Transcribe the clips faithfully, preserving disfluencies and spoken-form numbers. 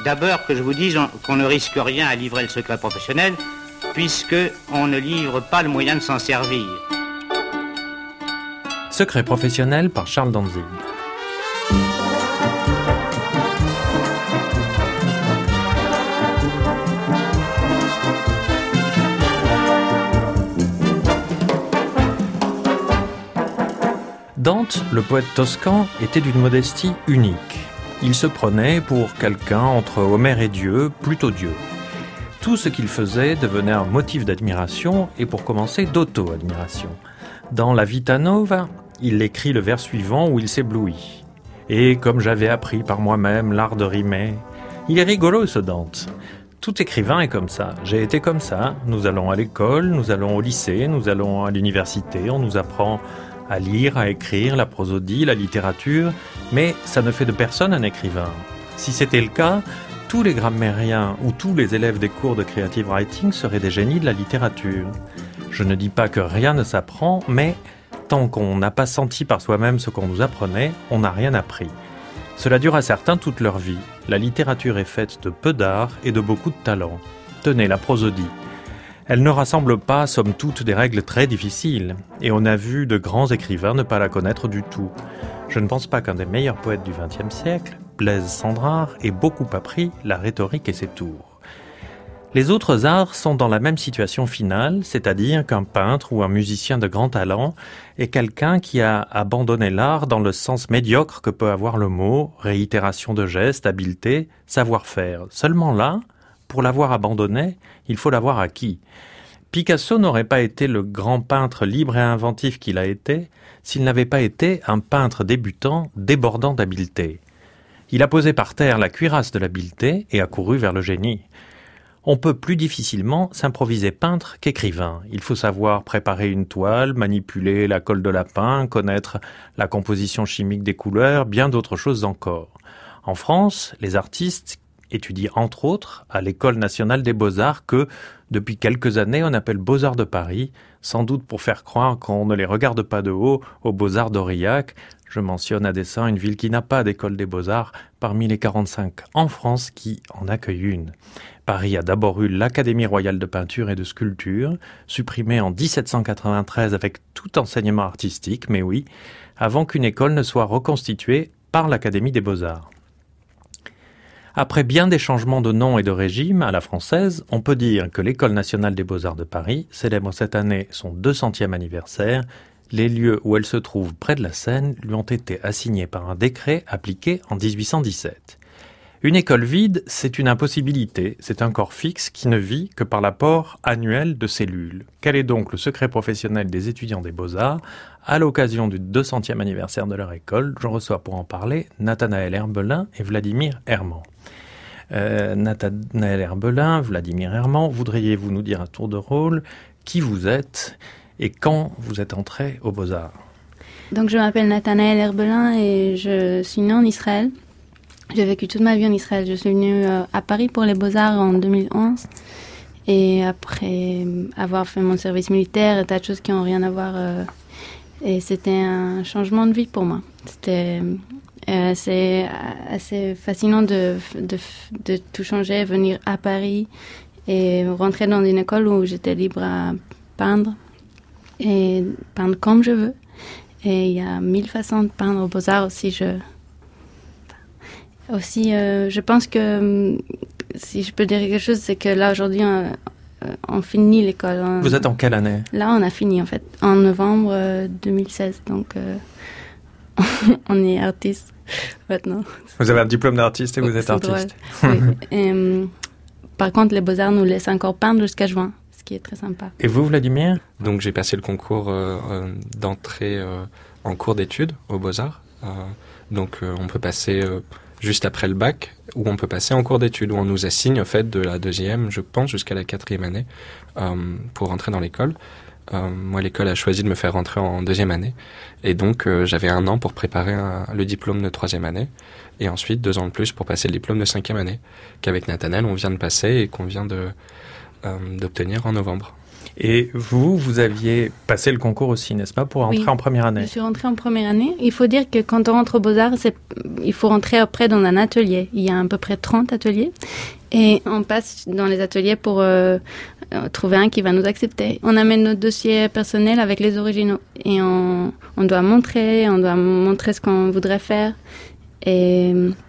D'abord que je vous dise qu'on ne risque rien à livrer le secret professionnel, puisque on ne livre pas le moyen de s'en servir. Secret professionnel par Charles Dantzig. Dante, le poète toscan, était d'une modestie unique. Il se prenait pour quelqu'un entre Homère et Dieu, plutôt Dieu. Tout ce qu'il faisait devenait un motif d'admiration et pour commencer d'auto-admiration. Dans La Vita Nova, il écrit le vers suivant où il s'éblouit. « Et comme j'avais appris par moi-même l'art de rimer... » Il est rigolo ce Dante. Tout écrivain est comme ça. J'ai été comme ça. Nous allons à l'école, nous allons au lycée, nous allons à l'université, on nous apprend à lire, à écrire, la prosodie, la littérature, mais ça ne fait de personne un écrivain. Si c'était le cas, tous les grammairiens ou tous les élèves des cours de creative writing seraient des génies de la littérature. Je ne dis pas que rien ne s'apprend, mais tant qu'on n'a pas senti par soi-même ce qu'on nous apprenait, on n'a rien appris. Cela dure à certains toute leur vie. La littérature est faite de peu d'art et de beaucoup de talent. Tenez, la prosodie. Elle ne rassemble pas, somme toute, des règles très difficiles, et on a vu de grands écrivains ne pas la connaître du tout. Je ne pense pas qu'un des meilleurs poètes du vingtième siècle, Blaise Cendrars, ait beaucoup appris la rhétorique et ses tours. Les autres arts sont dans la même situation finale, c'est-à-dire qu'un peintre ou un musicien de grand talent est quelqu'un qui a abandonné l'art dans le sens médiocre que peut avoir le mot, réitération de gestes, habileté, savoir-faire. Seulement là, pour l'avoir abandonné, il faut l'avoir acquis. Picasso n'aurait pas été le grand peintre libre et inventif qu'il a été s'il n'avait pas été un peintre débutant débordant d'habileté. Il a posé par terre la cuirasse de l'habileté et a couru vers le génie. On peut plus difficilement s'improviser peintre qu'écrivain. Il faut savoir préparer une toile, manipuler la colle de lapin, connaître la composition chimique des couleurs, bien d'autres choses encore. En France, les artistes étudient entre autres à l'École nationale des beaux-arts que, depuis quelques années, on appelle Beaux-Arts de Paris, sans doute pour faire croire qu'on ne les regarde pas de haut aux Beaux-Arts d'Aurillac. Je mentionne à dessein une ville qui n'a pas d'école des beaux-arts parmi les quarante-cinq en France qui en accueille une. Paris a d'abord eu l'Académie royale de peinture et de sculpture, supprimée en dix-sept cent quatre-vingt-treize avec tout enseignement artistique, mais oui, avant qu'une école ne soit reconstituée par l'Académie des beaux-arts. Après bien des changements de nom et de régime à la française, on peut dire que l'École nationale des beaux-arts de Paris célèbre cette année son deux centième anniversaire. Les lieux où elle se trouve près de la Seine lui ont été assignés par un décret appliqué en dix-huit cent dix-sept. Une école vide, c'est une impossibilité, c'est un corps fixe qui ne vit que par l'apport annuel de cellules. Quel est donc le secret professionnel des étudiants des Beaux-Arts ? À l'occasion du deux centième anniversaire de leur école, je reçois pour en parler Nathanaël Herbelin et Vladimir Herman. Euh, Nathanaël Herbelin, Vladimir Herman, voudriez-vous nous dire à tour de rôle qui vous êtes et quand vous êtes entré aux Beaux-Arts ? Donc je m'appelle Nathanaël Herbelin et je suis née en Israël. J'ai vécu toute ma vie en Israël. Je suis venue euh, à Paris pour les Beaux-Arts en deux mille onze. Et après avoir fait mon service militaire et tas de choses qui n'ont rien à voir. Euh, et c'était un changement de vie pour moi. C'était euh, assez, assez fascinant de, de, de tout changer, venir à Paris et rentrer dans une école où j'étais libre à peindre et peindre comme je veux. Et il y a mille façons de peindre aux Beaux-Arts aussi. Je, aussi, euh, je pense que si je peux dire quelque chose, c'est que là aujourd'hui, on, on finit l'école. On, Vous êtes en quelle année ? Là, on a fini en fait, en novembre euh, deux mille seize. Donc, euh, on est artiste maintenant. Vous avez un diplôme d'artiste et vous êtes artiste. Oui. Et, euh, par contre, les Beaux-Arts nous laissent encore peindre jusqu'à juin, ce qui est très sympa. Et vous, Vladimir ? Donc, j'ai passé le concours euh, euh, d'entrée euh, en cours d'études aux Beaux-Arts. Euh, donc, euh, on peut passer euh, juste après le bac, ou on peut passer en cours d'études, où on nous assigne, en fait, de la deuxième, je pense, jusqu'à la quatrième année, euh, pour rentrer dans l'école. Euh, moi, l'école a choisi de me faire rentrer en deuxième année. Et donc, euh, j'avais un an pour préparer un, le diplôme de troisième année. Et ensuite, deux ans de plus pour passer le diplôme de cinquième année, qu'avec Nathanaël, on vient de passer et qu'on vient de, euh, d'obtenir en novembre. Et vous, vous aviez passé le concours aussi, n'est-ce pas, pour entrer oui, en première année? Je suis rentrée en première année. Il faut dire que quand on rentre aux Beaux-Arts, c'est, il faut rentrer après dans un atelier. Il y a à peu près trente ateliers. Et on passe dans les ateliers pour euh, trouver un qui va nous accepter. On amène notre dossier personnel avec les originaux. Et on, on doit montrer, on doit montrer ce qu'on voudrait faire. Et,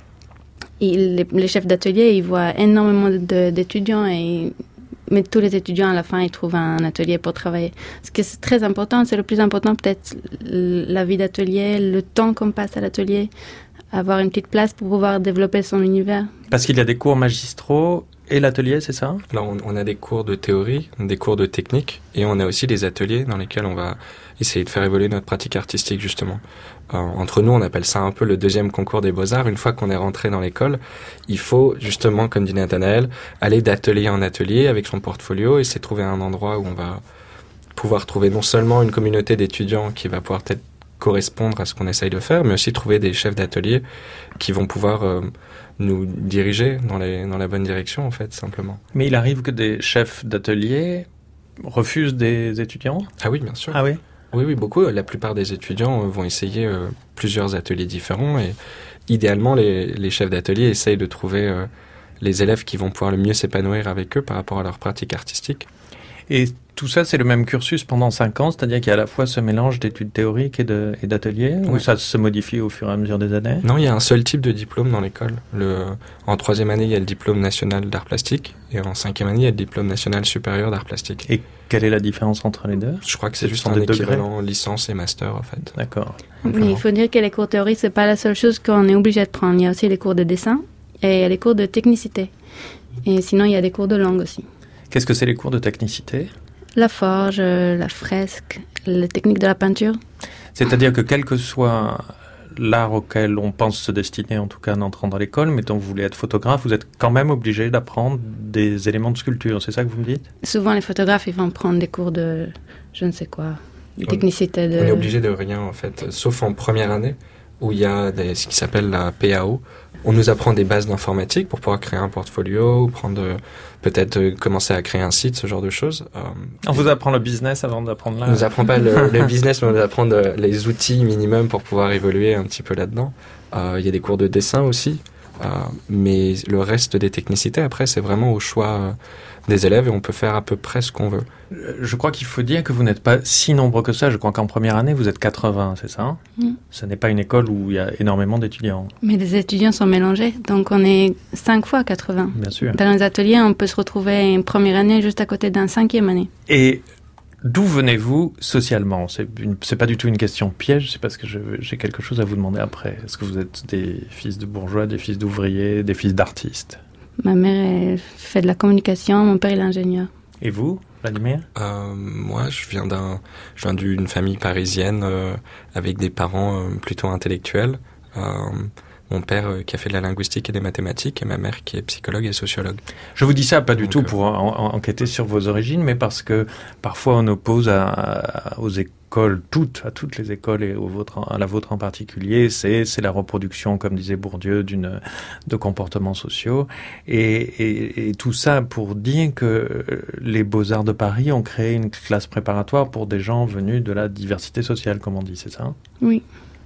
et les, les chefs d'atelier, ils voient énormément de, d'étudiants et mais tous les étudiants, à la fin, ils trouvent un atelier pour travailler. Ce qui est très important, c'est le plus important, peut-être la vie d'atelier, le temps qu'on passe à l'atelier, avoir une petite place pour pouvoir développer son univers. Parce qu'il y a des cours magistraux et l'atelier, c'est ça? Alors, on, on a des cours de théorie, des cours de technique, et on a aussi des ateliers dans lesquels on va essayer de faire évoluer notre pratique artistique, justement. Euh, entre nous, on appelle ça un peu le deuxième concours des Beaux-Arts. Une fois qu'on est rentré dans l'école, il faut, justement, comme dit Nathanaël, aller d'atelier en atelier avec son portfolio et c'est trouver un endroit où on va pouvoir trouver non seulement une communauté d'étudiants qui va pouvoir peut-être correspondre à ce qu'on essaye de faire, mais aussi trouver des chefs d'atelier qui vont pouvoir euh, nous diriger dans, les, dans la bonne direction, en fait, simplement. Mais il arrive que des chefs d'atelier refusent des étudiants? Ah oui, bien sûr. Ah oui? Oui, oui, beaucoup. La plupart des étudiants euh, vont essayer euh, plusieurs ateliers différents et idéalement, les, les chefs d'atelier essayent de trouver euh, les élèves qui vont pouvoir le mieux s'épanouir avec eux par rapport à leur pratique artistique. Et tout ça, c'est le même cursus pendant cinq ans, c'est-à-dire qu'il y a à la fois ce mélange d'études théoriques et, de, et d'ateliers, oui. Ou ça se modifie au fur et à mesure des années? Non, il y a un seul type de diplôme dans l'école. Le, en troisième année, il y a le diplôme national d'art plastique, et en cinquième année, il y a le diplôme national supérieur d'art plastique. Et quelle est la différence entre les deux? Je crois que c'est, c'est juste un équivalent licence et master, en fait. D'accord. Mais il faut dire que les cours théoriques, c'est pas la seule chose qu'on est obligé de prendre. Il y a aussi les cours de dessin, et il y a les cours de technicité. Et sinon, il y a des cours de langue aussi. Qu'est-ce que c'est les cours de technicité? La forge, la fresque, les techniques de la peinture. C'est-à-dire que quel que soit l'art auquel on pense se destiner, en tout cas en entrant dans l'école, mais dont vous voulez être photographe, vous êtes quand même obligé d'apprendre des éléments de sculpture, c'est ça que vous me dites? Souvent, les photographes, ils vont prendre des cours de, je ne sais quoi, de technicité. De... On est obligé de rien, en fait, sauf en première année, où il y a des, ce qui s'appelle la P A O. On nous apprend des bases d'informatique pour pouvoir créer un portfolio, ou prendre, peut-être euh, commencer à créer un site, ce genre de choses. Euh, on vous apprend le business avant d'apprendre là? On nous apprend pas le, le business, mais on nous apprend de, les outils minimum pour pouvoir évoluer un petit peu là-dedans. Euh, il y a des cours de dessin aussi, euh, mais le reste des technicités, après, c'est vraiment au choix euh, des élèves et on peut faire à peu près ce qu'on veut. Je crois qu'il faut dire que vous n'êtes pas si nombreux que ça. Je crois qu'en première année, vous êtes quatre-vingts, c'est ça hein? mm. Ce n'est pas une école où il y a énormément d'étudiants. Mais les étudiants sont mélangés, donc on est cinq fois quatre-vingts. Bien sûr. Dans les ateliers, on peut se retrouver une première année juste à côté d'un cinquième année. Et d'où venez-vous socialement? C'est, une, c'est pas du tout une question piège, c'est parce que je, j'ai quelque chose à vous demander après. Est-ce que vous êtes des fils de bourgeois, des fils d'ouvriers, des fils d'artistes? Ma mère elle fait de la communication, mon père est ingénieur. Et vous, Vladimir? euh, Moi, je viens, d'un, je viens d'une famille parisienne euh, avec des parents euh, plutôt intellectuels. Euh, mon père euh, qui a fait de la linguistique et des mathématiques et ma mère qui est psychologue et sociologue. Je vous dis ça pas du Donc, tout euh... pour en, en, enquêter sur vos origines, mais parce que parfois on oppose à, à, aux écoles, toutes, à toutes les écoles et au vôtre, à la vôtre en particulier, c'est, c'est la reproduction, comme disait Bourdieu, d'une, de comportements sociaux. Et, et, et tout ça pour dire que les Beaux-Arts de Paris ont créé une classe préparatoire pour des gens venus de la diversité sociale, comme on dit, c'est ça? Oui.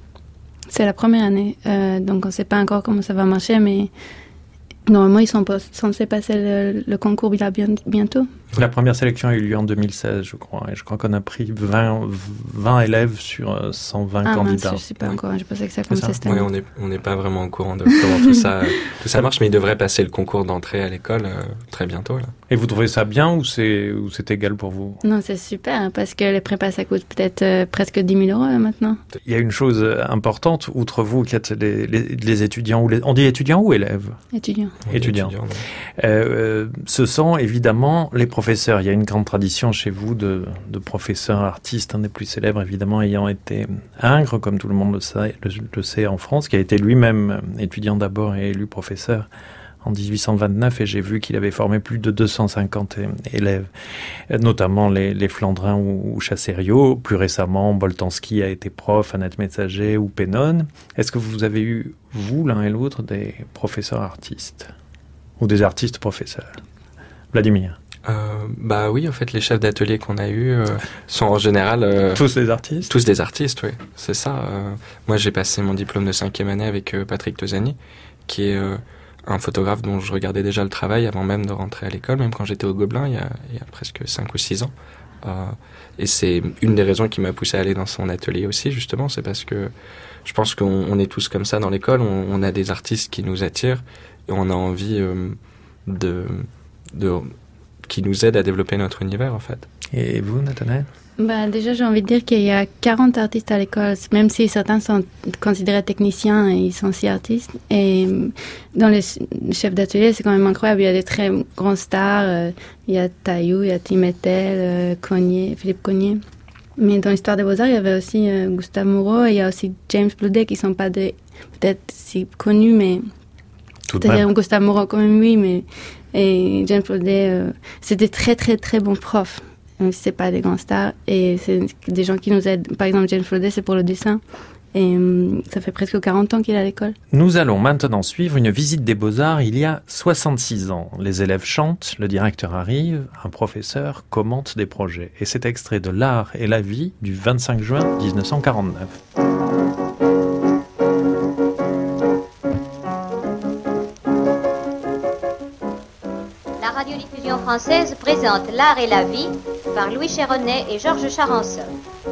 C'est la première année, euh, donc on ne sait pas encore comment ça va marcher, mais normalement ils sont pas, censés passer le, le concours bien, bientôt. La première sélection a eu lieu en deux mille seize, je crois, et je crois qu'on a pris vingt, vingt élèves sur cent vingt ah, candidats. Ah, je ne sais pas oui. encore, je pensais que ça commençait cette année. Oui, on n'est on n'est pas vraiment au courant de comment tout ça, tout ça marche, mais ils devraient passer le concours d'entrée à l'école euh, très bientôt. Là. Et vous trouvez ça bien ou c'est, ou c'est égal pour vous? Non, c'est super, parce que les prépas, ça coûte peut-être euh, presque dix mille euros euh, maintenant. Il y a une chose importante, outre vous, qui êtes les, les, les étudiants, ou les, on dit étudiants ou élèves? Étudiants. Étudiants. étudiants euh, ce sont évidemment les professeurs. Il y a une grande tradition chez vous de, de professeurs artistes, un des plus célèbres évidemment ayant été Ingres, comme tout le monde le sait, le, le sait en France, qui a été lui-même étudiant d'abord et élu professeur en dix-huit cent vingt-neuf, et j'ai vu qu'il avait formé plus de deux cent cinquante élèves, notamment les, les Flandrins ou, ou Chassériau. Plus récemment, Boltanski a été prof, Annette Messager ou Pénone. Est-ce que vous avez eu, vous, l'un et l'autre, des professeurs artistes ou des artistes professeurs? Vladimir? Euh, Bah oui, en fait, les chefs d'atelier qu'on a eus euh, sont en général... Euh, tous des artistes Tous des artistes, oui. C'est ça. Euh, moi, j'ai passé mon diplôme de cinquième année avec euh, Patrick Tosani, qui est euh, un photographe dont je regardais déjà le travail avant même de rentrer à l'école, même quand j'étais au Gobelin, il y a, il y a presque cinq ou six ans. Euh, et c'est une des raisons qui m'a poussé à aller dans son atelier aussi, justement, c'est parce que je pense qu'on on est tous comme ça dans l'école, on, on a des artistes qui nous attirent et on a envie euh, de, de... qui nous aident à développer notre univers, en fait. Et vous, Nathanaël ? Bah, déjà, j'ai envie de dire qu'il y a quarante artistes à l'école, même si certains sont considérés techniciens et ils sont aussi artistes. Et dans les chefs d'atelier, c'est quand même incroyable. Il y a des très grands stars. Euh, il y a Taillou, il y a Timétel, euh, Cognier, Philippe Cognier. Mais dans l'histoire des Beaux-Arts, il y avait aussi euh, Gustave Moreau et il y a aussi James Bleudet qui ne sont pas des, peut-être si connus, mais... Tout de même. C'est-à-dire Gustave Moreau quand même, oui, mais... Et James Bleudet, euh, c'est des très, très, très bons profs. Même si c'est pas des grands stars. Et c'est des gens qui nous aident. Par exemple, James Bleudet, c'est pour le dessin. Et euh, ça fait presque quarante ans qu'il est à l'école. Nous allons maintenant suivre une visite des Beaux-Arts il y a soixante-six ans. Les élèves chantent, le directeur arrive, un professeur commente des projets. Et c'est extrait de L'Art et la vie du vingt-cinq juin dix-neuf cent quarante-neuf. La radiodiffusion française présente L'Art et la vie par Louis Chéronnet et Georges Charançon.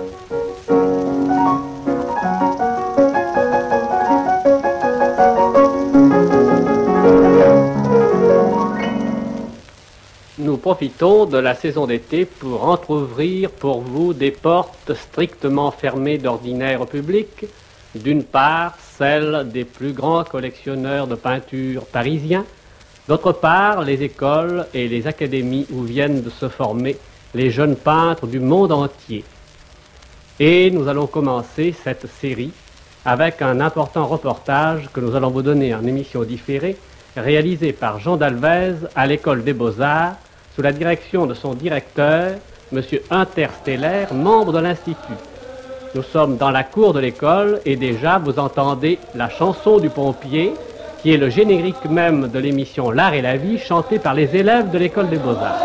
Nous profitons de la saison d'été pour entr'ouvrir pour vous des portes strictement fermées d'ordinaire au public. D'une part, celles des plus grands collectionneurs de peinture parisiens. D'autre part, les écoles et les académies où viennent de se former les jeunes peintres du monde entier. Et nous allons commencer cette série avec un important reportage que nous allons vous donner en émission différée, réalisé par Jean Dalvez à l'École des Beaux-Arts, sous la direction de son directeur, M. Interstellaire, membre de l'Institut. Nous sommes dans la cour de l'école et déjà vous entendez la chanson du pompier, qui est le générique même de l'émission L'Art et la vie, chantée par les élèves de l'École des Beaux-Arts.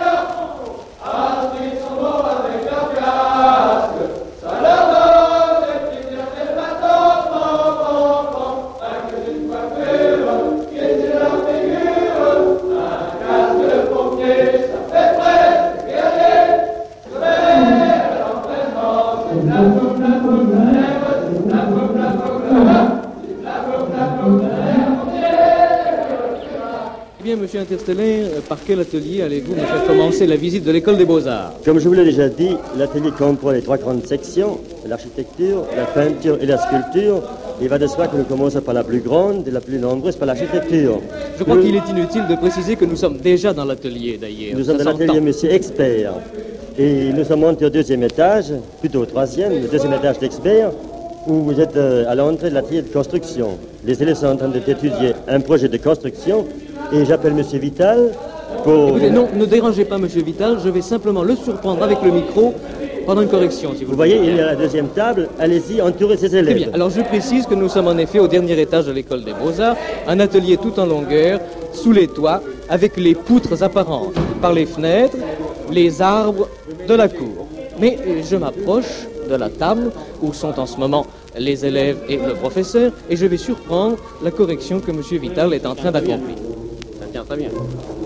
Monsieur Interstellaire, par quel atelier allez-vous me faire commencer la visite de l'École des Beaux-Arts ? Comme je vous l'ai déjà dit, l'atelier comprend les trois grandes sections, l'architecture, la peinture et la sculpture. Il va de soi que nous commençons par la plus grande et la plus nombreuse, par l'architecture. Je crois nous... qu'il est inutile de préciser que nous sommes déjà dans l'atelier, d'ailleurs. Nous sommes dans l'atelier Monsieur Expert. Et nous sommes montés au deuxième étage, plutôt au troisième, le deuxième étage d'Expert, où vous êtes à l'entrée de l'atelier de construction. Les élèves sont en train d'étudier un projet de construction. Et j'appelle Monsieur Vital pour... Écoutez, non, ne dérangez pas Monsieur Vital, je vais simplement le surprendre avec le micro pendant une correction, si vous, vous voyez, il y a la deuxième table, allez-y, entourez ses élèves. Très bien, alors je précise que nous sommes en effet au dernier étage de l'École des Beaux-Arts, un atelier tout en longueur, sous les toits, avec les poutres apparentes par les fenêtres, les arbres de la cour. Mais je m'approche de la table où sont en ce moment les élèves et le professeur, et je vais surprendre la correction que Monsieur Vital est en train d'accomplir. Très bien.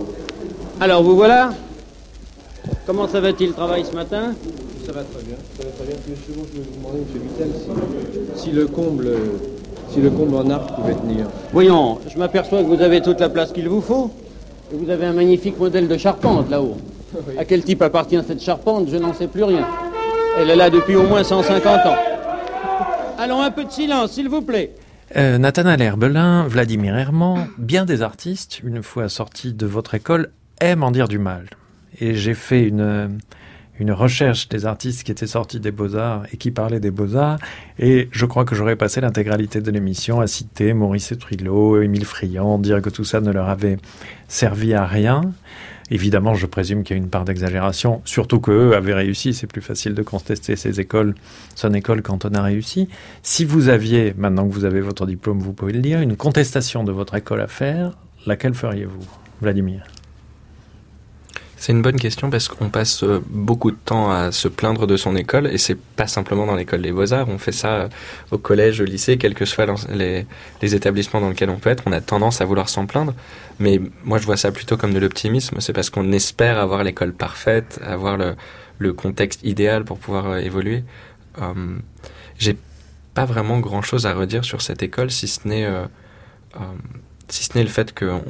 Alors, vous voilà. Comment ça va-t-il le travail ce matin ? Ça va très bien. Ça va très bien. Monsieur, je vais vous demander, Monsieur Vital, si, si le comble, si le comble en arc pouvait tenir. Voyons, je m'aperçois que vous avez toute la place qu'il vous faut. Et vous avez un magnifique modèle de charpente là-haut. Oui. À quel type appartient cette charpente ? Je n'en sais plus rien. Elle est là depuis au moins cent cinquante ans. Allons, un peu de silence, s'il vous plaît. Euh, Nathanaël Herbelin, Vladimir Herman, bien des artistes, une fois sortis de votre école, aiment en dire du mal. Et j'ai fait une, une recherche des artistes qui étaient sortis des Beaux-Arts et qui parlaient des Beaux-Arts, et je crois que j'aurais passé l'intégralité de l'émission à citer Maurice Trillo, Émile Friand, dire que tout ça ne leur avait servi à rien. Évidemment, je présume qu'il y a une part d'exagération, surtout qu'eux avaient réussi. C'est plus facile de contester ces écoles, son école, quand on a réussi. Si vous aviez, maintenant que vous avez votre diplôme, vous pouvez le dire, une contestation de votre école à faire, laquelle feriez-vous, Vladimir ? C'est une bonne question parce qu'on passe beaucoup de temps à se plaindre de son école et c'est pas simplement dans l'école des Beaux-Arts, on fait ça au collège, au lycée, quels que soient les, les établissements dans lesquels on peut être, on a tendance à vouloir s'en plaindre. Mais moi je vois ça plutôt comme de l'optimisme, c'est parce qu'on espère avoir l'école parfaite, avoir le, le contexte idéal pour pouvoir euh, évoluer. Euh, j'ai pas vraiment grand chose à redire sur cette école si ce n'est, euh, euh, si ce n'est le fait qu'on...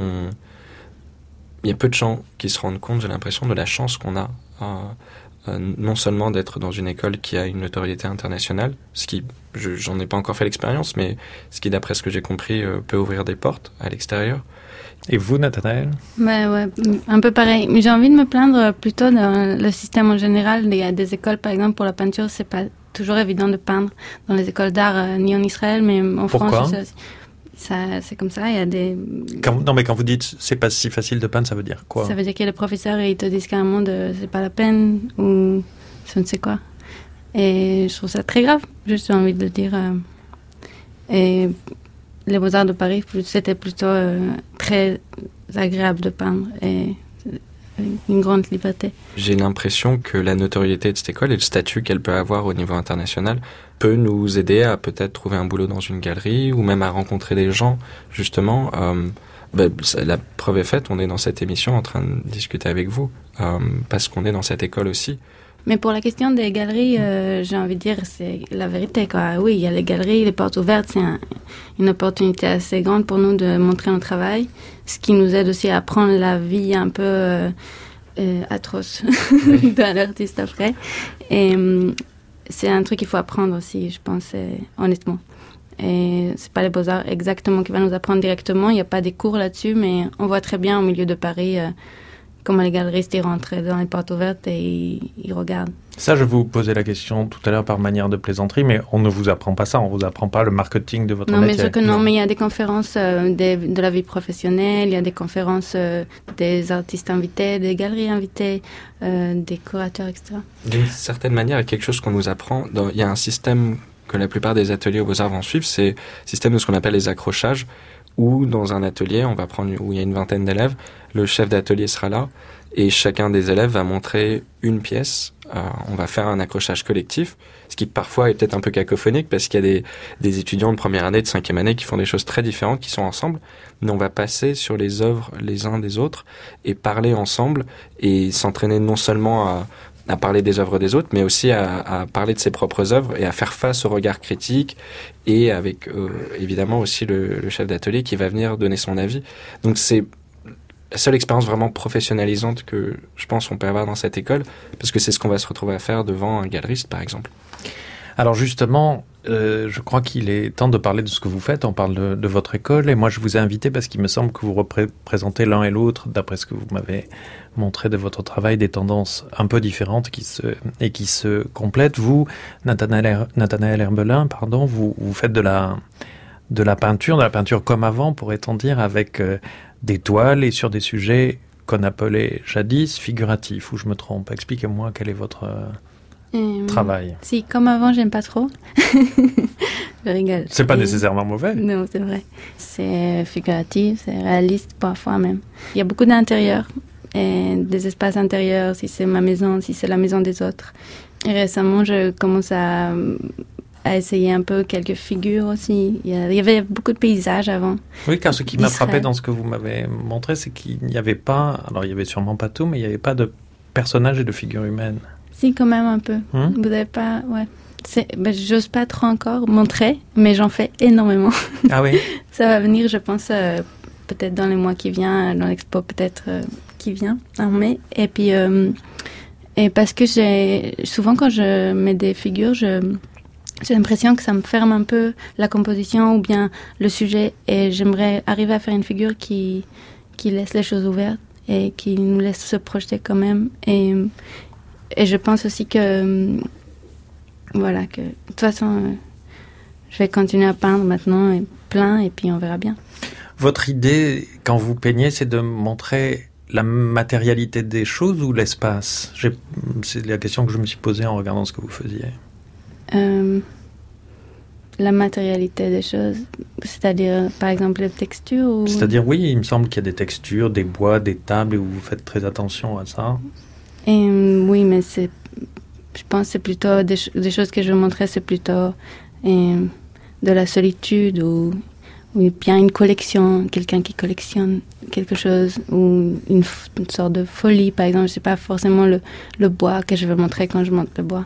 Il y a peu de gens qui se rendent compte, j'ai l'impression, de la chance qu'on a, euh, euh, non seulement d'être dans une école qui a une notoriété internationale, ce qui, je, j'en ai pas encore fait l'expérience, mais ce qui, d'après ce que j'ai compris, euh, peut ouvrir des portes à l'extérieur. Et vous, Nathanaël ? Ouais, ouais, un peu pareil. Mais j'ai envie de me plaindre plutôt dans le système en général. Il y a des écoles, par exemple, pour la peinture, c'est pas toujours évident de peindre dans les écoles d'art, euh, ni en Israël, mais en Pourquoi ? France aussi. Ça, c'est comme ça, il y a des... Quand, non, mais quand vous dites c'est pas si facile de peindre, ça veut dire quoi ? Ça veut dire que les professeurs, ils te disent carrément de c'est pas la peine, ou je ne sais quoi. Et je trouve ça très grave, juste j'ai envie de le dire. Euh, et les Beaux-Arts de Paris, c'était plutôt euh, très agréable de peindre, et une grande liberté. J'ai l'impression que la notoriété de cette école et le statut qu'elle peut avoir au niveau international peut nous aider à peut-être trouver un boulot dans une galerie ou même à rencontrer des gens, justement. Euh, ben, la preuve est faite, on est dans cette émission en train de discuter avec vous, euh, parce qu'on est dans cette école aussi. Mais pour la question des galeries, euh, j'ai envie de dire, c'est la vérité, quoi. Oui, il y a les galeries, les portes ouvertes, c'est un, une opportunité assez grande pour nous de montrer notre travail, ce qui nous aide aussi à apprendre la vie un peu euh, euh, atroce oui. d'un artiste après. Et euh, c'est un truc qu'il faut apprendre aussi, je pense, euh, honnêtement. Et c'est pas les Beaux-Arts exactement qui va nous apprendre directement, il n'y a pas des cours là-dessus, mais on voit très bien au milieu de Paris... Euh, comment les galeristes ils rentrent dans les portes ouvertes et ils, ils regardent. Ça, je vous posais la question tout à l'heure par manière de plaisanterie, mais on ne vous apprend pas ça, on ne vous apprend pas le marketing de votre non, métier. Mais sûr que non, non, mais il y a des conférences euh, des, de la vie professionnelle, il y a des conférences euh, des artistes invités, des galeries invitées, euh, des curateurs, et cetera. D'une certaine manière, il y a quelque chose qu'on nous apprend. Dans, il y a un système que la plupart des ateliers aux Beaux-Arts vont suivre, c'est le système de ce qu'on appelle les accrochages, où dans un atelier, on va prendre, où il y a une vingtaine d'élèves, le chef d'atelier sera là, et chacun des élèves va montrer une pièce. Euh, on va faire un accrochage collectif, ce qui parfois est peut-être un peu cacophonique parce qu'il y a des, des étudiants de première année, de cinquième année qui font des choses très différentes, qui sont ensemble. Mais on va passer sur les œuvres les uns des autres et parler ensemble et s'entraîner non seulement à, à parler des œuvres des autres, mais aussi à, à parler de ses propres œuvres et à faire face au regard critique et avec euh, évidemment aussi le, le chef d'atelier qui va venir donner son avis. Donc c'est la seule expérience vraiment professionnalisante que je pense qu'on peut avoir dans cette école, parce que c'est ce qu'on va se retrouver à faire devant un galeriste, par exemple. Alors justement, euh, je crois qu'il est temps de parler de ce que vous faites. On parle de, de votre école, et moi je vous ai invité parce qu'il me semble que vous représentez l'un et l'autre, d'après ce que vous m'avez montré de votre travail, des tendances un peu différentes qui se, et qui se complètent. Vous, Nathanaël, Nathanaël Herbelin, pardon, vous, vous faites de la, de la peinture, de la peinture comme avant, pourrait-on dire, avec... Euh, des toiles et sur des sujets qu'on appelait jadis figuratifs, ou je me trompe. Expliquez-moi quel est votre euh, euh, travail. Si, comme avant, j'aime pas trop. Je rigole. C'est pas et... nécessairement mauvais. Non, c'est vrai. C'est figuratif, c'est réaliste parfois même. Il y a beaucoup d'intérieur, et des espaces intérieurs, si c'est ma maison, si c'est la maison des autres. Et récemment, je commence à... à essayer un peu quelques figures aussi. Il y avait beaucoup de paysages avant. Oui, car ce qui m'a frappé dans ce que vous m'avez montré, c'est qu'il n'y avait pas, alors il y avait sûrement pas tout, mais il n'y avait pas de personnages et de figures humaines. Si, quand même un peu. Hum? Vous n'avez pas, ouais. C'est, ben, j'ose pas trop encore montrer, mais j'en fais énormément. Ah oui? Ça va venir, je pense, euh, peut-être dans les mois qui viennent, dans l'expo peut-être euh, qui vient, en mai. Et puis, euh, et parce que j'ai, souvent quand je mets des figures, je... j'ai l'impression que ça me ferme un peu la composition ou bien le sujet, et j'aimerais arriver à faire une figure qui, qui laisse les choses ouvertes et qui nous laisse se projeter quand même. Et, et je pense aussi que, voilà, que de toute façon, je vais continuer à peindre maintenant, et plein, et puis on verra bien. Votre idée, quand vous peignez, c'est de montrer la matérialité des choses ou l'espace? J'ai, c'est la question que je me suis posée en regardant ce que vous faisiez. Euh, la matérialité des choses, c'est-à-dire par exemple les textures ou... C'est-à-dire oui, il me semble qu'il y a des textures, des bois, des tables, et vous faites très attention à ça. Et, oui, mais c'est, je pense que c'est plutôt des, des choses que je veux montrer, c'est plutôt et, de la solitude ou, ou bien une collection, quelqu'un qui collectionne quelque chose ou une, une sorte de folie par exemple. C'est pas forcément le, le bois que je veux montrer quand je montre le bois.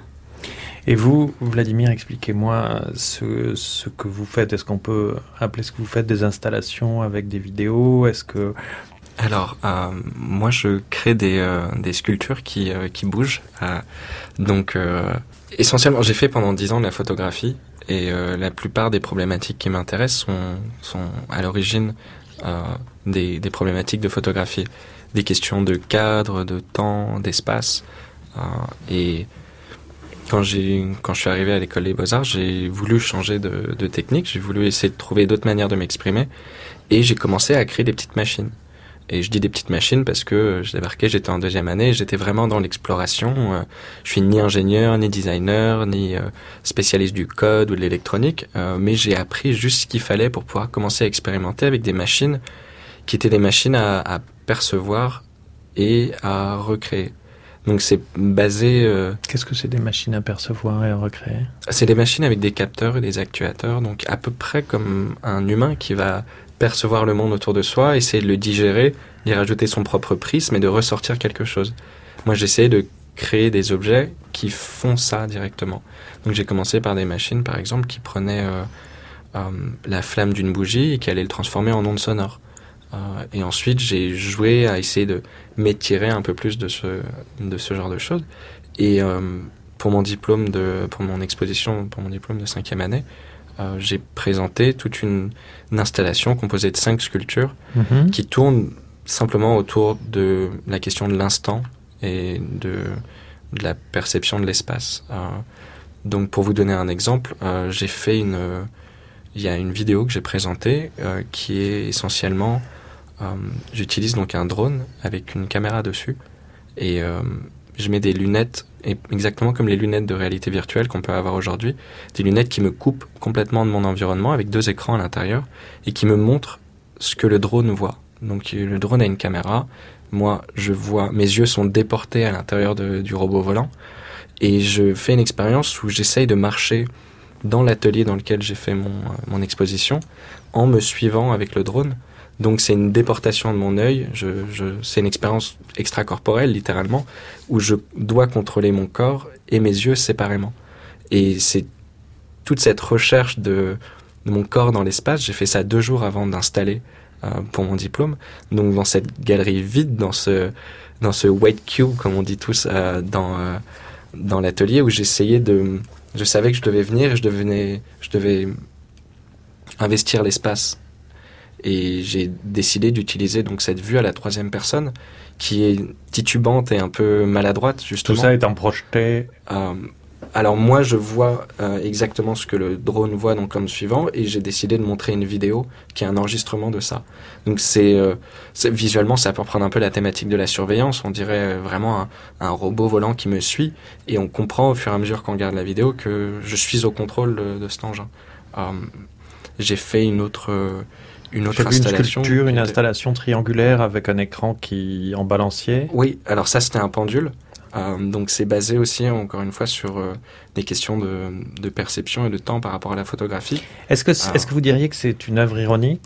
Et vous, Vladimir, expliquez-moi ce, ce que vous faites. Est-ce qu'on peut appeler ce que vous faites des installations avec des vidéos? Est-ce que... Alors, euh, moi, je crée des, euh, des sculptures qui, euh, qui bougent. Euh, donc, euh, essentiellement, j'ai fait pendant dix ans de la photographie et euh, la plupart des problématiques qui m'intéressent sont, sont à l'origine euh, des, des problématiques de photographie. Des questions de cadre, de temps, d'espace. Euh, et... Quand, j'ai, quand je suis arrivé à l'école des Beaux-Arts, j'ai voulu changer de, de technique, j'ai voulu essayer de trouver d'autres manières de m'exprimer et j'ai commencé à créer des petites machines. Et je dis des petites machines parce que je débarquais, j'étais en deuxième année, et j'étais vraiment dans l'exploration. Je suis ni ingénieur, ni designer, ni spécialiste du code ou de l'électronique, mais j'ai appris juste ce qu'il fallait pour pouvoir commencer à expérimenter avec des machines qui étaient des machines à, à percevoir et à recréer. Donc c'est basé... Euh, Qu'est-ce que c'est des machines à percevoir et à recréer? C'est des machines avec des capteurs et des actuateurs, donc à peu près comme un humain qui va percevoir le monde autour de soi, essayer de le digérer, d'y rajouter son propre prisme et de ressortir quelque chose. Moi j'essayais de créer des objets qui font ça directement. Donc j'ai commencé par des machines par exemple qui prenaient euh, euh, la flamme d'une bougie et qui allaient le transformer en ondes sonores. Euh, et ensuite, j'ai joué à essayer de m'étirer un peu plus de ce, de ce genre de choses. Et euh, pour mon diplôme de, pour mon exposition, pour mon diplôme de cinquième année, euh, j'ai présenté toute une, une installation composée de cinq sculptures mm-hmm. qui tournent simplement autour de la question de l'instant et de, de la perception de l'espace. Euh, donc, pour vous donner un exemple, euh, j'ai fait une, euh, il y a une vidéo que j'ai présentée euh, qui est essentiellement Euh, j'utilise donc un drone avec une caméra dessus et euh, je mets des lunettes, et exactement comme les lunettes de réalité virtuelle qu'on peut avoir aujourd'hui, des lunettes qui me coupent complètement de mon environnement avec deux écrans à l'intérieur et qui me montrent ce que le drone voit. Donc le drone a une caméra, moi je vois, mes yeux sont déportés à l'intérieur de, du robot volant et je fais une expérience où j'essaye de marcher dans l'atelier dans lequel j'ai fait mon, mon exposition en me suivant avec le drone. Donc c'est une déportation de mon œil, je, je, c'est une expérience extracorporelle littéralement, où je dois contrôler mon corps et mes yeux séparément. Et c'est toute cette recherche de, de mon corps dans l'espace, j'ai fait ça deux jours avant d'installer euh, pour mon diplôme. Donc dans cette galerie vide, dans ce, dans ce white cube comme on dit tous euh, dans, euh, dans l'atelier, où j'essayais de... Je savais que je devais venir et je, devenais, je devais investir l'espace. Et j'ai décidé d'utiliser donc cette vue à la troisième personne qui est titubante et un peu maladroite, justement. Tout ça étant projeté. Euh, alors moi, je vois euh, exactement ce que le drone voit donc comme suivant, et j'ai décidé de montrer une vidéo qui est un enregistrement de ça. Donc c'est, euh, c'est visuellement, ça peut reprendre un peu la thématique de la surveillance. On dirait vraiment un, un robot volant qui me suit, et on comprend au fur et à mesure qu'on regarde la vidéo que je suis au contrôle de, de cet engin. Euh, j'ai fait une autre... Euh, Une autre J'ai installation. Une sculpture, une installation triangulaire avec un écran qui en balancier. Oui, alors ça c'était un pendule. Euh, donc c'est basé aussi encore une fois sur euh, des questions de, de perception et de temps par rapport à la photographie. Est-ce que, alors, est-ce que vous diriez que c'est une œuvre ironique?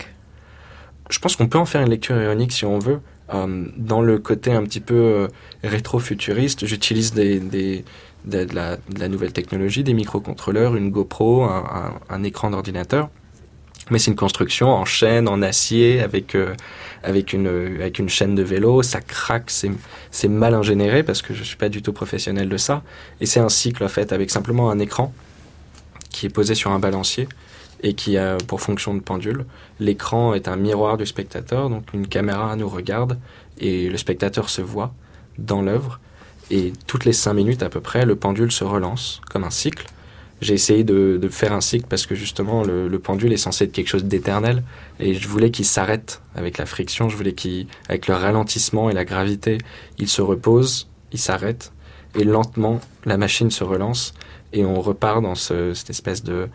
Je pense qu'on peut en faire une lecture ironique si on veut. Euh, dans le côté un petit peu euh, rétro-futuriste, j'utilise des, des, de, de, la, de la nouvelle technologie, des microcontrôleurs, une GoPro, un, un, un écran d'ordinateur. Mais c'est une construction en chaîne, en acier, avec euh, avec une avec une chaîne de vélo. Ça craque, c'est c'est mal ingénieré parce que je suis pas du tout professionnel de ça. Et c'est un cycle en fait avec simplement un écran qui est posé sur un balancier et qui a pour fonction de pendule. L'écran est un miroir du spectateur, donc une caméra nous regarde et le spectateur se voit dans l'œuvre. Et toutes les cinq minutes à peu près, le pendule se relance comme un cycle. J'ai essayé de, de faire un cycle parce que justement le, le pendule est censé être quelque chose d'éternel et je voulais qu'il s'arrête avec la friction, je voulais qu'il, avec le ralentissement et la gravité, il se repose, il s'arrête et lentement la machine se relance et on repart dans ce, cette espèce de,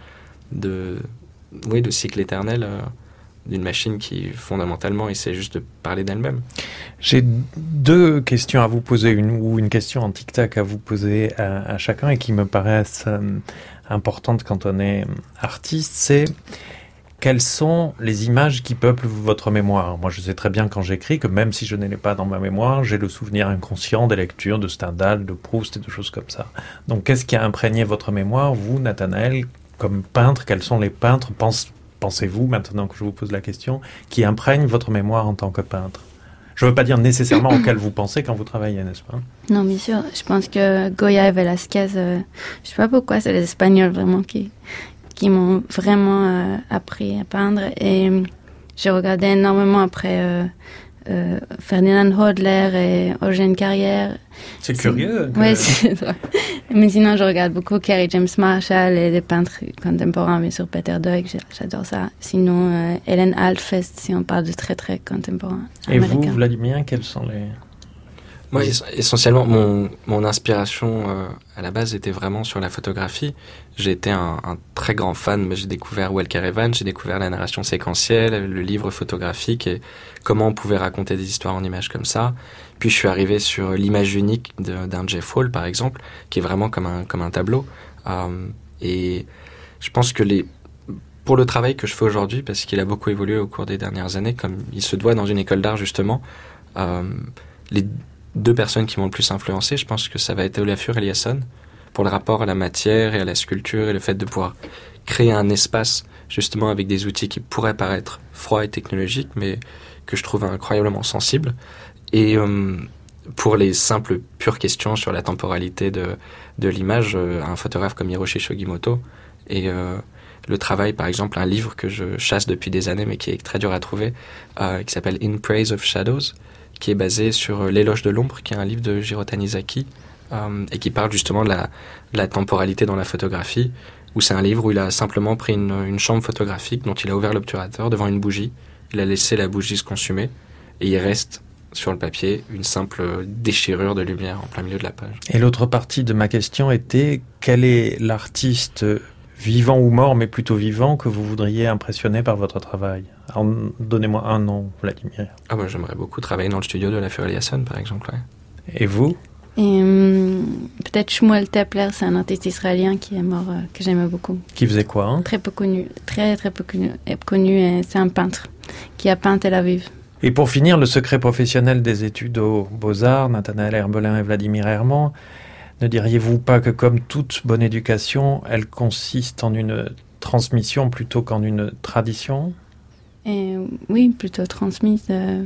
de, oui, de cycle éternel euh, d'une machine qui, fondamentalement, essaie juste de parler d'elle-même. J'ai deux questions à vous poser, une, ou une question en tic-tac à vous poser à, à chacun et qui me paraissent euh, importantes quand on est artiste. C'est quelles sont les images qui peuplent votre mémoire? Moi, je sais très bien quand j'écris que même si je ne l'ai pas dans ma mémoire, j'ai le souvenir inconscient des lectures de Stendhal, de Proust et de choses comme ça. Donc, qu'est-ce qui a imprégné votre mémoire, vous, Nathanaël, comme peintre? Quels sont les peintres, pense, pensez-vous, maintenant que je vous pose la question, qui imprègnent votre mémoire en tant que peintre? Je ne veux pas dire nécessairement auquel vous pensez quand vous travaillez, n'est-ce pas? Non, bien sûr. Je pense que Goya et Velázquez, euh, je ne sais pas pourquoi, c'est les Espagnols vraiment qui, qui m'ont vraiment euh, appris à peindre. Et euh, j'ai regardé énormément après euh, euh, Ferdinand Hodler et Eugène Carrière. C'est curieux. Que... Oui, c'est vrai. Mais sinon, je regarde beaucoup Kerry James Marshall et des peintres contemporains, bien sûr, Peter Doig, j'adore ça. Sinon, euh, Helen Altfest, si on parle de très, très contemporains. Et américains. Vous, Vladimir, quels sont les... Moi, essentiellement, mon, mon inspiration euh, à la base était vraiment sur la photographie. J'ai été un, un très grand fan, mais j'ai découvert Walker Evans, j'ai découvert la narration séquentielle, le livre photographique et comment on pouvait raconter des histoires en images comme ça. Puis je suis arrivé sur l'image unique de, d'un Jeff Wall, par exemple, qui est vraiment comme un, comme un tableau. Euh, et je pense que les... pour le travail que je fais aujourd'hui, parce qu'il a beaucoup évolué au cours des dernières années, comme il se doit dans une école d'art justement, euh, les deux personnes qui m'ont le plus influencé, je pense que ça va être Olafur Eliasson, pour le rapport à la matière et à la sculpture et le fait de pouvoir créer un espace justement avec des outils qui pourraient paraître froids et technologiques, mais que je trouve incroyablement sensibles. Et euh, pour les simples, pures questions sur la temporalité de, de l'image, euh, un photographe comme Hiroshi Shogimoto et euh, le travail, par exemple, un livre que je chasse depuis des années, mais qui est très dur à trouver, euh, qui s'appelle In Praise of Shadows, qui est basé sur L'éloge de l'ombre, qui est un livre de Jiro Tanizaki, euh, et qui parle justement de la, de la temporalité dans la photographie, où c'est un livre où il a simplement pris une, une chambre photographique dont il a ouvert l'obturateur devant une bougie, il a laissé la bougie se consumer, et il reste sur le papier une simple déchirure de lumière en plein milieu de la page. Et l'autre partie de ma question était, quel est l'artiste vivant ou mort, mais plutôt vivant, que vous voudriez impressionner par votre travail? Alors, donnez-moi un nom, Vladimir. Ah bah, j'aimerais beaucoup travailler dans le studio de Olafur Eliasson, par exemple. Ouais. Et vous? Et, hum, peut-être Shmuel Tepler, c'est un artiste israélien qui est mort, euh, que j'aimais beaucoup. Qui faisait quoi, hein? Très peu connu, très très peu connu, connu et c'est un peintre qui a peint Tel Aviv. Et pour finir, le secret professionnel des études aux Beaux-Arts, Nathanaël Herbelin et Vladimir Herman, ne diriez-vous pas que comme toute bonne éducation, elle consiste en une transmission plutôt qu'en une tradition? Et oui, plutôt transmise. Euh,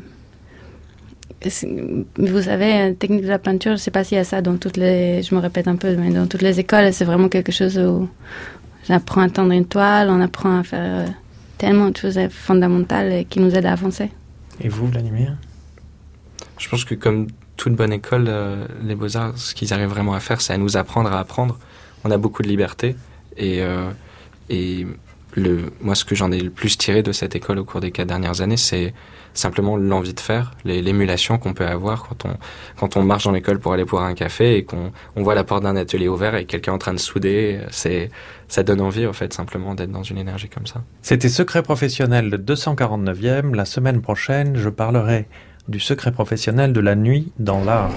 vous savez, technique de la peinture, je ne sais pas s'il y a ça dans toutes les... Je me répète un peu, mais dans toutes les écoles, c'est vraiment quelque chose où on apprend à tendre une toile, on apprend à faire tellement de choses fondamentales qui nous aident à avancer. Et vous, Vladimir? Je pense que comme toute bonne école, euh, les Beaux-Arts, ce qu'ils arrivent vraiment à faire, c'est à nous apprendre à apprendre. On a beaucoup de liberté et, euh, et le, moi, ce que j'en ai le plus tiré de cette école au cours des quatre dernières années, c'est simplement l'envie de faire, les, l'émulation qu'on peut avoir quand on, quand on marche dans l'école pour aller boire un café et qu'on on voit la porte d'un atelier ouvert et quelqu'un en train de souder. C'est, ça donne envie, en fait, simplement d'être dans une énergie comme ça. C'était Secret professionnel de deux cent quarante-neuvième. La semaine prochaine, je parlerai du secret professionnel de la nuit dans l'art.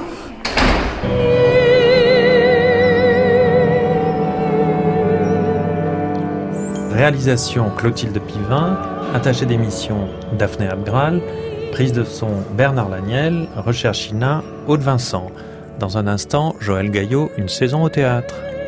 Réalisation Clotilde Pivin, attachée d'émission Daphné Abgral, prise de son Bernard Laniel, recherche I N A Aude Vincent. Dans un instant, Joël Gaillot, une saison au théâtre.